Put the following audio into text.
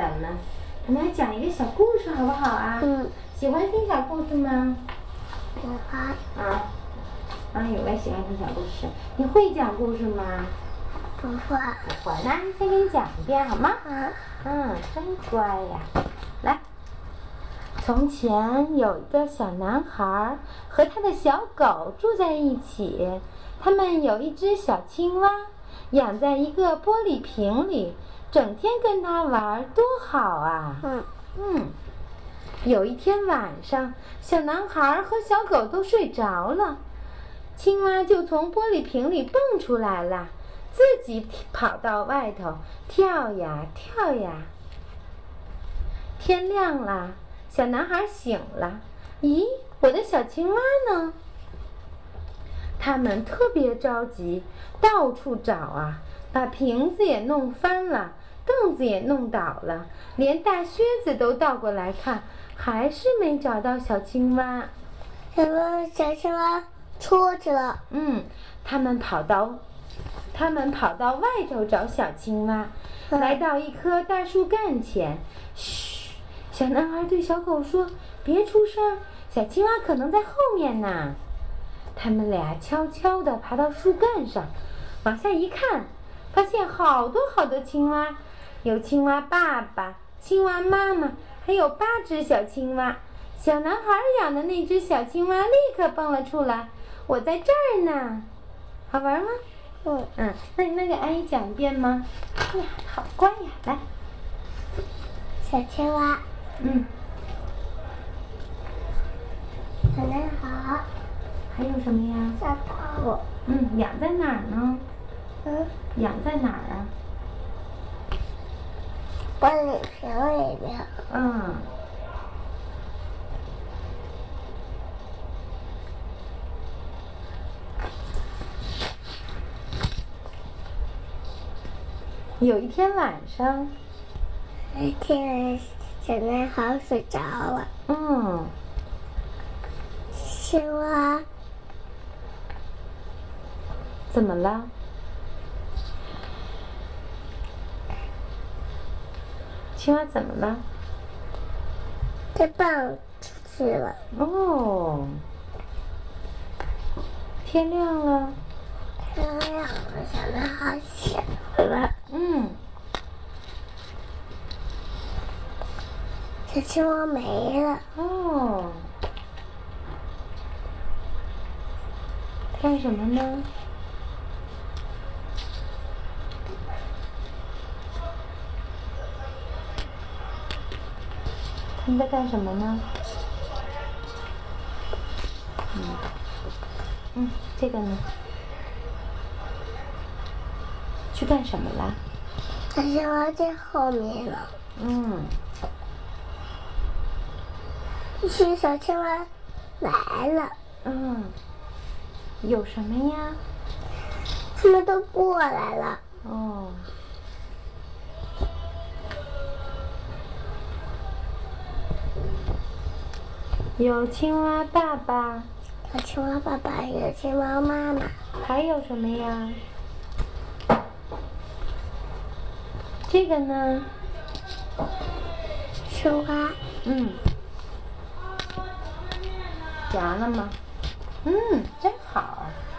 咱们，我们来讲一个小故事好不好啊？喜欢听小故事吗？ 喜欢。 有人喜欢听小故事。你会讲故事吗？ 不会。 不会，那先给你讲一遍好吗？真乖呀。来，从前有一个小男孩和他的小狗住在一起，他们有一只小青蛙，养在一个玻璃瓶里，整天跟它玩，多好啊！有一天晚上，小男孩和小狗都睡着了，青蛙就从玻璃瓶里蹦出来了，自己跑到外头跳呀跳呀。天亮了，小男孩醒了，咦，我的小青蛙呢？他们特别着急，到处找啊，把瓶子也弄翻了，凳子也弄倒了，连大靴子都倒过来看，还是没找到小青蛙。 什么小青蛙出去了？ 他们跑到外头找小青蛙，来到一棵大树干前。嘘，小男孩对小狗说：“别出声，小青蛙可能在后面呢。”他们俩悄悄地爬到树干上，往下一看，发现好多好多青蛙，有青蛙爸爸、青蛙妈妈，还有8只小青蛙。小男孩养的那只小青蛙立刻蹦了出来：“我在这儿呢。”好玩吗？那你能给阿姨讲一遍吗？呀，好乖呀！来， 小青蛙。小男孩。 还有什么呀？ 小狗。 养在哪儿呢？养在哪儿啊？ 玻璃瓶里面。 有一天晚上， 小男孩睡着了。青蛙怎么了？青蛙怎么了？ 它蹦出去了。 天亮了。 天亮了，小男孩醒了。小青蛙没了。 干什么呢？他们在干什么呢？这个呢？去干什么了？ 小青蛙在后面了。是小青蛙来了。 有什么呀？ 他们都过来了。 有青蛙爸爸。 有青蛙爸爸，有青蛙妈妈。 还有什么呀？这个呢？ 青蛙。 夹了吗？真好。